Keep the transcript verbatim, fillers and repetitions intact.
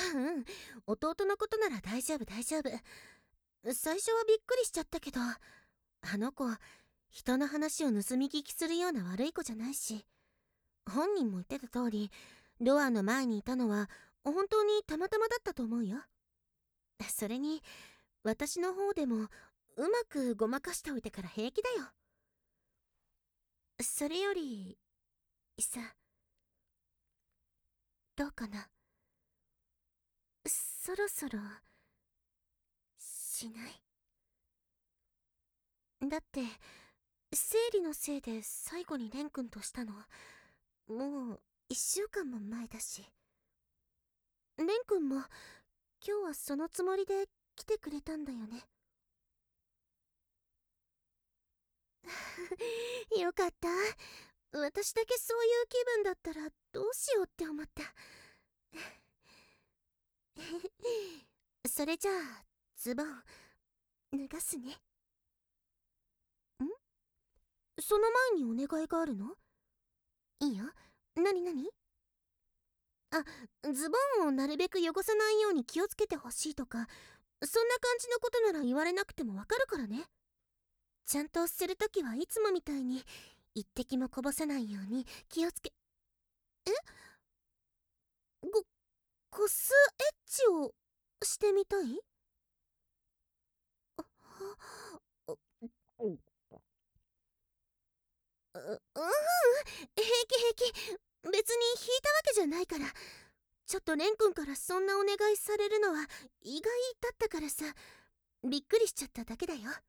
うん、弟のことなら大丈夫大丈夫。最初はびっくりしちゃったけど、あの子、人の話を盗み聞きするような悪い子じゃないし、本人も言ってた通り、ドアの前にいたのは本当にたまたまだったと思うよ。それに、私の方でもうまくごまかしておいてから平気だよ。それより、さ、どうかな。そろそろ、しない？だって、生理のせいで最後に蓮くんとしたの、もう一週間も前だし。蓮くんも、今日はそのつもりで来てくれたんだよね。よかった。私だけそういう気分だったらどうしようって思った。それじゃあ、ズボン、脱がすね。ん？その前にお願いがあるの？いいよ。なになに？あ、ズボンをなるべく汚さないように気をつけてほしいとか、そんな感じのことなら言われなくてもわかるからね。ちゃんとするときはいつもみたいに、一滴もこぼさないように気をつけ。え？こ、こすエッチをしてみたい？あ、う、うん、平気平気。別に引いたわけじゃないから。ちょっと蓮くんからそんなお願いされるのは意外だったからさ、びっくりしちゃっただけだよ。